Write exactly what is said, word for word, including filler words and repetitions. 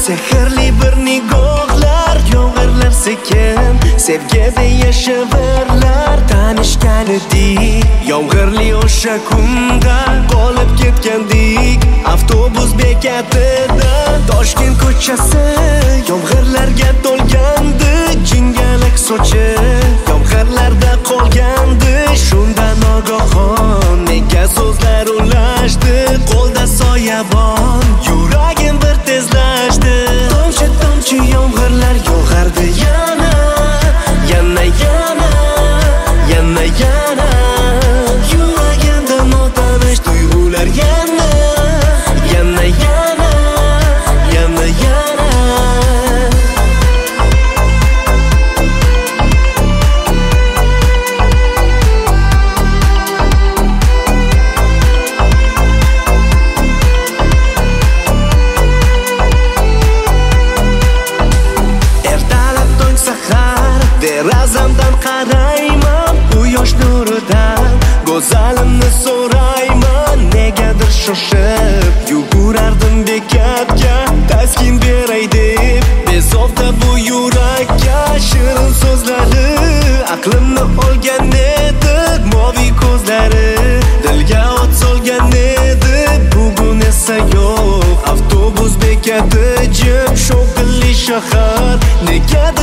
sehrli bir nigohlar yog'irlar sekin sevgida yashaverlar tanishgandik yomg'irli o'sha kunda qolib ketgandik avtobus bekatida Toshkent ko'chasi yomg'irlarga to'lgandi jingalak sochi yomg'irlarda qolgandi shunda nogohon nega so'zlar ulashdi qo'lda soyabon yuragim bir tezlashdi tomchi tomchi yomg'irlar yog'ardi yana yana yana yana yana yuragimda notanish tuyg'ular yana yana yana yana yana derazamdan qarayman quyosh nuridan go'zalimni so'rayman negadir shoshib yugurardim bekatga taskin beray deb bezovta bu yurakka shirin so'zlari aqlimni olgan edi moviy ko'zlari dilga o't solgan edi bugun esa yo'q avtobus bekati jim shovqinli shahar nega